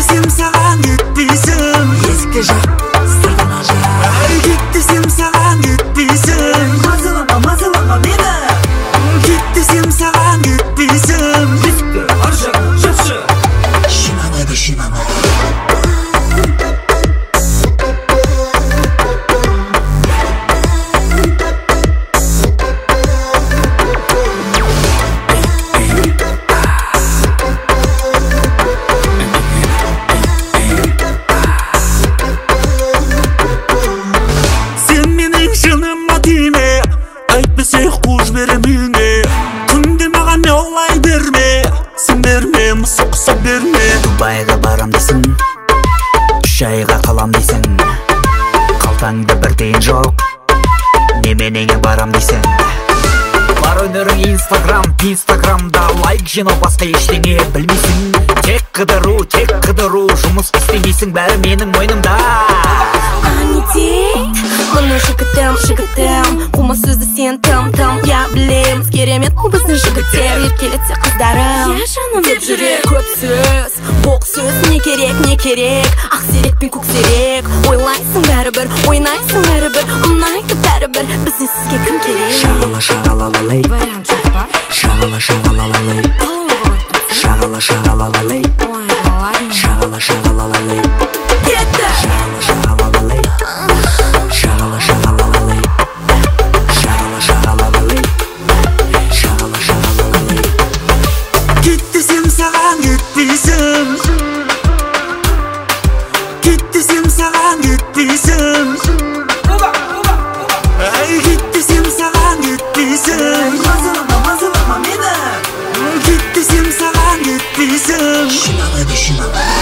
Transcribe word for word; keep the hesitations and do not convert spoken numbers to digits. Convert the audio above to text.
desem sağan gitbeysin. Есікті жап, сыртын ажар. Git desem sağan gitbeysin. Мазалама, мазалама мені. Git desem sağan gitbeysin. Есікті ар жағына жапшы. Шинамайды, шинама. Айтпесек қуж беремейне. Күнде маған олай берме. Сен берме, мысық құсап берме. Дубайға барам дейсің, үш айға қалам дейсің. Қалтаңда бір тиын жоқ, неменеге барам дейсің. Бар өнерің инстаграм, инстаграмда лайк жинау, басқа ештеңе білмейсің. Тек қыдыру, тек қыдыру, жұмыс істемейсің, бәрі менің мойнымда. Не дейт, мұны жігітім, жігітім. Қума сөзді сен тым-тым, я білеміз керемет. Бұл біздің жігіттер, еркелетсе қыздарым. Я жаным деп жүрек, көп сөз, боқ сөз. Не керек, не керек, ақсерек пен көксерек. Ойлайсың бәрібір, ойнайсың бәрібір, ұнайды бәрібір. Бізден сізге кім керек? Шағала, шағалалалай, шағала, шағалалалай, шағала, шағалалалай, шағала, шағалалалай. Кетті! Шағала, шағалалалай, шағала, шағалалалай, шағала, шағалалалай, шағала, шағалалалай. Git desem sağan gitbeysin. Git desem sağan gitbeysin. Ay git desem sağan gitbeysin. Мазалама, мазалама мені. Git desem sağan gitbeysin. Шинамайды, шинама.